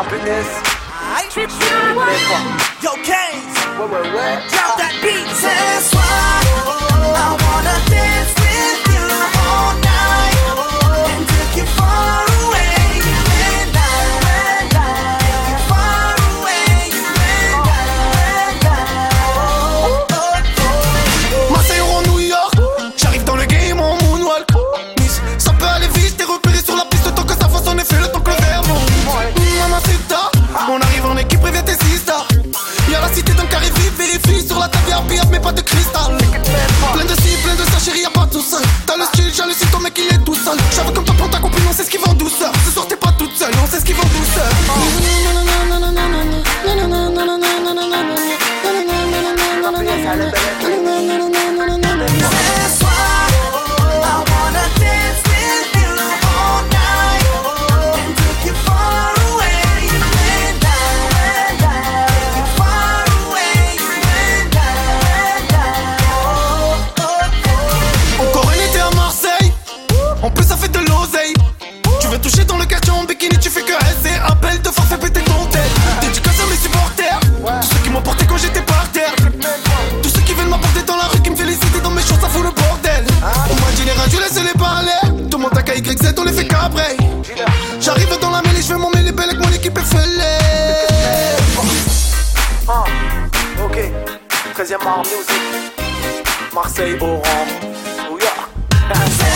happiness. Yo, Kings, Ouais. drop that beat. Ce soir, I wanna dance with you all night and take you far away, you and I. Take you far away, you and I. Marseille ou New York, j'arrive dans le game en moonwalk. Nice, ça peut aller vite, t'es repéré sur la piste, le temps que ça fasse en effet, le temps que le verre monte. Mamacita, on arrive en équipe, préviens tes sisters. Y'a la cité d'un carré vif, vérifie sur la table, y'a mais pas de cristal. Plein de ci, plein de ça, chérie, y'a pas tout seul. T'as le style, j'hallucine, ton mec il est tout seul. J'avais comme toi, prends ta copine, on sait ce qui va en douceur. Ce soir t'es pas toute seule, on sait ce qui va en douceur. Ce soir, I wanna dance with you all night and take you far away, you and I. Take you far away, you and I. Encore un été à Marseille, en plus ça fait de l'oseille. Tu veux toucher dans le quartier en bikini, tu fais que rester. Appel de force, fais péter ton tête. Dédicace à mes supporters, tous ceux qui m'ont porté quand j'étais par terre. Tous ceux qui veulent m'apporter dans la rue, qui me félicitent dans mes choses, ça fout le bordel. On m'a dit les radios, laisse-les parler. Tout le monde à KYZ, on les fait cabrer. J'arrive dans la mêlée, je vais m'en mêler belle avec mon équipe est fêlée. Ok, 13e art music. Marseille, Oran, New York.